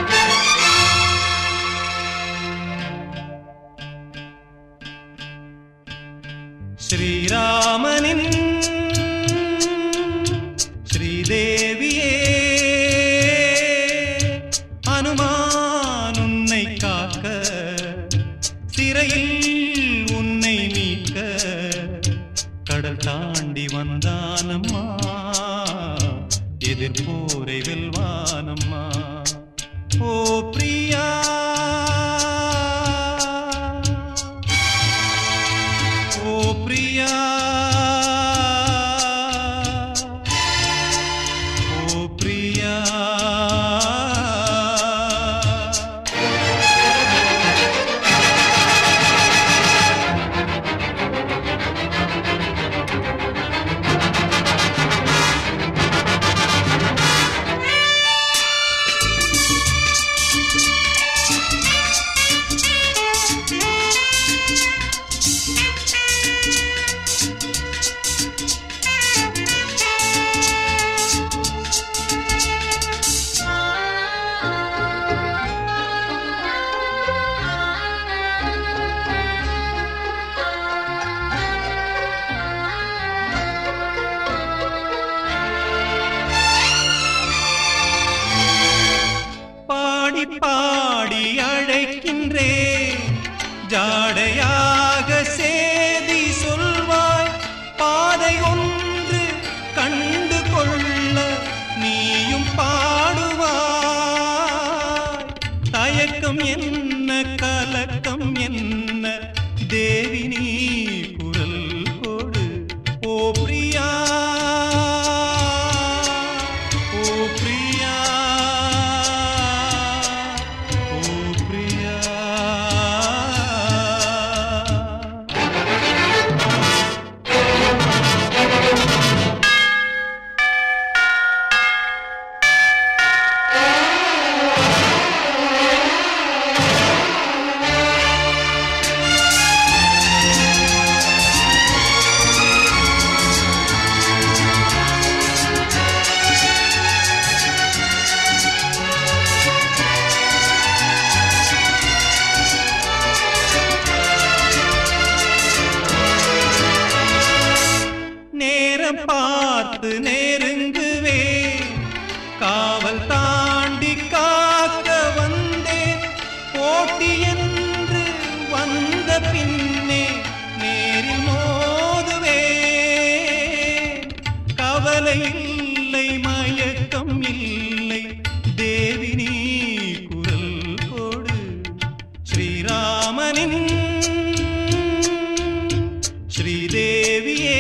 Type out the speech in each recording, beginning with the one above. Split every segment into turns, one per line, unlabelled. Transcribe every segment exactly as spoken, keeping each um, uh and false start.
ஸ்ரீராமனின் ஸ்ரீதேவியே அனுமான் உன்னை காக்க சிறையில் உன்னை மீட்க கடல் தாண்டி வந்தானம்மா எதிர்போரை வெல்வானம்மா. ஓ பிரியா ஓ பிரியா ஓ பிரியா பாடி அழைக்கின்றேன் ஜாடையாக சேதி சொல்வாய் பாதை ஒன்று கண்டு கொள்ள நீயும் பாடுவாய். தயக்கம் என்ன கலக்கம் என்ன தேவி நீ குரல் கொடு. ஓ பிரியா ஓ பிரியா பார்த்து நெருங்குவே காவல் தாண்டி காக்க வந்தேன். போட்டி என்று வந்த பின்னே நேரில் மோதுவே. கவலை இல்லை மயக்கம் இல்லை தேவி நீ குரல் கொடு. ஸ்ரீராமனின் ஸ்ரீதேவியே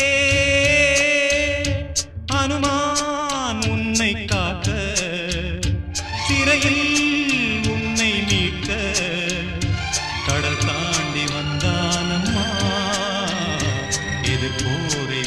அனுமான் உன்னை காக்க சிறையில் உன்னை மீட்க கடல் தாண்டி வந்தானம்மா எதிர்போரை